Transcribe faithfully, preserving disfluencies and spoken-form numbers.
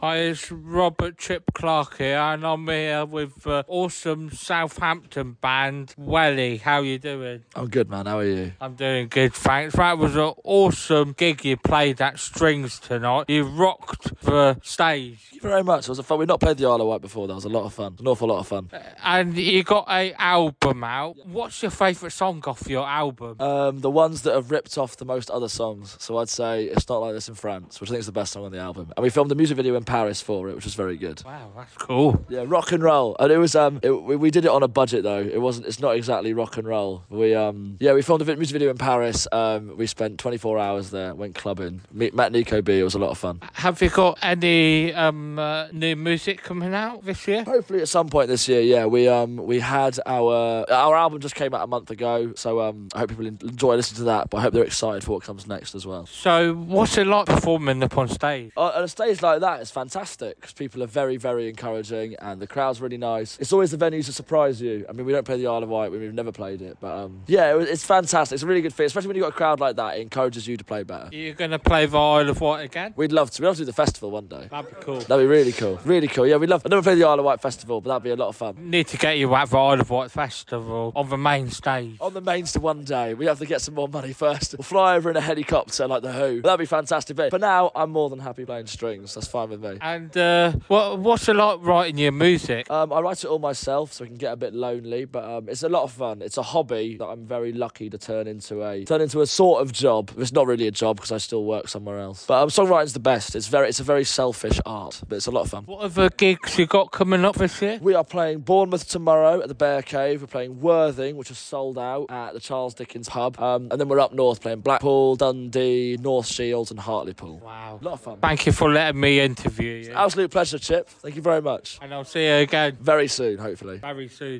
Hi, it's Robert Chip Clark here, and I'm here with uh, awesome Southampton band, Welly. How you doing? I'm good, man. How are you? I'm doing good, thanks. That was an awesome gig you played at Strings tonight. You rocked the stage. Thank you very much. It was a fun. We've not played the Isle of Wight before. That was a lot of fun. An awful lot of fun. And you got a album out. What's your favourite song off your album? Um, the ones that have ripped off the most other songs. So I'd say It's Not Like This in France, which I think is the best song on the album. And we filmed a music video in Paris for it, which was very good. Wow, that's cool. Yeah, rock and roll. And it was um, it, we, we did it on a budget though. It wasn't. It's not exactly rock and roll. We um, yeah, we filmed a music video in Paris. Um, we spent twenty-four hours there. Went clubbing. Met, met Nico B. It was a lot of fun. Have you got any um uh, new music coming out this year? Hopefully at some point this year. Yeah, we um, we had our our album just came out a month ago. So um, I hope people enjoy listening to that. But I hope they're excited for what comes next as well. So, what's it like performing up on stage? Uh, on a stage like that, it's fantastic because people are very, very encouraging and the crowd's really nice. It's always the venues that surprise you. I mean, we don't play the Isle of Wight, we've never played it, but um, yeah, it, it's fantastic. It's a really good feel, especially when you've got a crowd like that. It encourages you to play better. You're going to play the Isle of Wight again? We'd love to. We'd love to do the festival one day. That'd be cool. That'd be really cool. Really cool. Yeah, we'd love. I've never played the Isle of Wight festival, but that'd be a lot of fun. Need to get you at the Isle of Wight festival on the main stage. On the mains to one day, we have to get some more money first. We'll fly over in a helicopter like the Who. That'd be fantastic. But for now, I'm more than happy playing strings. That's fine with me. And uh, what what's it like writing your music? Um, I write it all myself, so it can get a bit lonely, but um, it's a lot of fun. It's a hobby that I'm very lucky to turn into a turn into a sort of job. It's not really a job because I still work somewhere else. But um, songwriting's the best. It's very, it's a very selfish art, but it's a lot of fun. What other gigs you got coming up this year? We are playing Bournemouth tomorrow at the Bear Cave. We're playing Worthing, which is sold out at the Charles Dickens pub, um, and then we're up north playing Blackpool, Dundee, North Shields, and Hartlepool. Wow, a lot of fun. Thank you for letting me interview you. Absolute pleasure, Chip. Thank you very much. And I'll see you again very soon, hopefully. very soon.